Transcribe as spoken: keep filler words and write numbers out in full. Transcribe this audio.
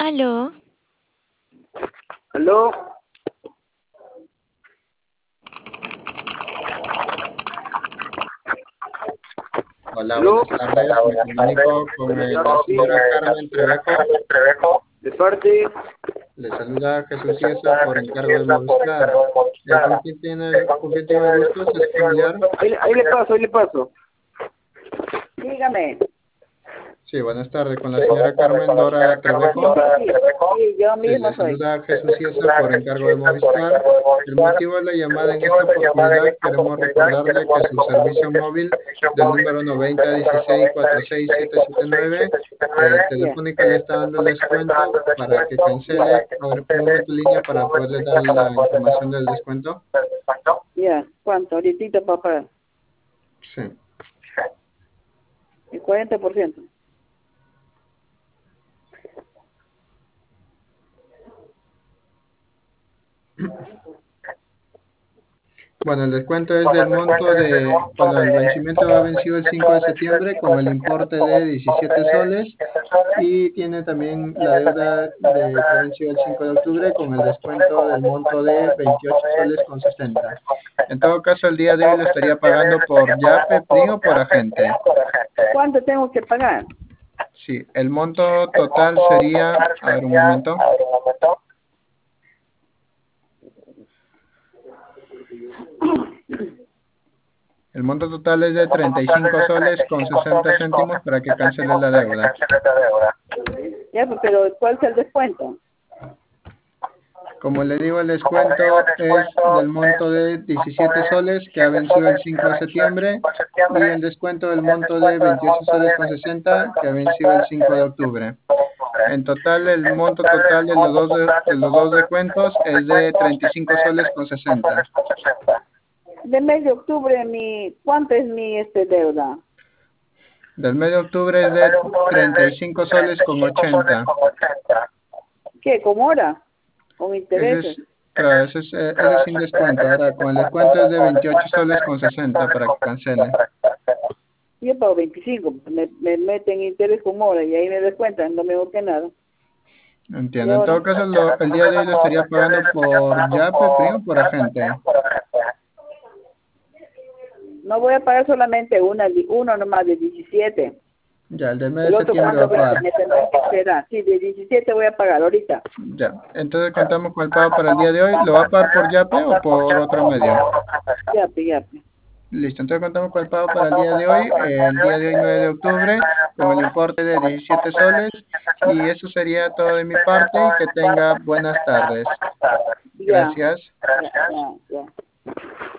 Aló. ¿Aló? Hola, ¿Aló? buenas tardes. Me comunico con eh, la señora Carmen Trevejo. ¿De parte? Le saluda Jesús Ciesa por encargo de Movistar. Eh, ¿con quién tiene, con quién tiene el gusto? ¿Es familiar? Ahí, ahí le paso, ahí le paso. Dígame. Sí, buenas tardes. Con la señora Carmen Dora Trevejo. Sí, yo Sí, mismo le soy. saluda Jesús Ciesa por encargo de Movistar. El motivo de la llamada en esta oportunidad, queremos recordarle que su servicio móvil del número noventa dieciséis cuarenta y seis setecientos setenta y nueve eh, Telefónica le está dando el descuento para que cancele. A ver, un momento en línea para poderle dar la información del descuento. Ya, ¿cuánto? Ahorita para pagar. Sí. El cuarenta por ciento. Bueno, el descuento es del monto de, bueno, el vencimiento ha vencido el cinco de septiembre con el importe de diecisiete soles y tiene también la deuda de, que ha vencido el cinco de octubre con el descuento del monto de veintiocho soles con sesenta. En todo caso, el día de hoy lo estaría pagando por Yape, PRI o por agente. ¿Cuánto tengo que pagar? Sí, el monto total sería, a ver un momento. El monto total es de treinta y cinco soles con sesenta céntimos para que cancele la deuda. Ya, pues, pero ¿cuál es el descuento? Como le digo, el descuento es del monto de diecisiete soles que ha vencido el cinco de septiembre y el descuento del monto de veintiocho soles con sesenta que ha vencido el cinco de octubre. En total, el monto total de los dos, de, de los dos descuentos es de treinta y cinco soles con sesenta. De mes de octubre, mi, ¿cuánto es mi este deuda? Del mes de octubre es de treinta y cinco soles con ochenta. ¿Qué? ¿Con hora? ¿Con Ese intereses? es, claro, ese es, eh, ese es sin descuento. Ahora, con el descuento es de veintiocho soles con sesenta para que cancele. Yo pago veinticinco, me, me meten interés con hora y ahí me descuentan, no me busque nada. Entiendo. En todo caso, lo, el día de hoy lo estaría pagando por Yape, PRI o por agente. No voy a pagar solamente una, uno nomás de diecisiete. Ya, el del mes El de otro septiembre va cuánto a pagar. me tendrán que esperar. Sí, de diecisiete voy a pagar ahorita. Ya, entonces contamos con el pago para el día de hoy. ¿Lo va a pagar por Yape o por otro medio? Yape, yape. Listo, entonces contamos con el pago para el día de hoy, eh, el día de hoy nueve de octubre, con el importe de diecisiete soles. Y eso sería todo de mi parte y que tenga buenas tardes. Ya. Gracias. Ya, ya, ya.